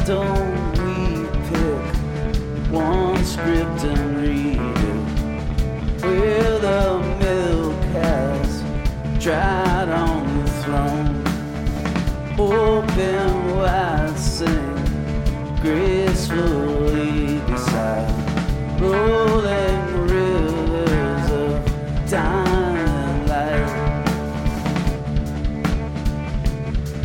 don't we pick one script and read it, where the milk has dried on the throne? Open wide, sing gracefully beside.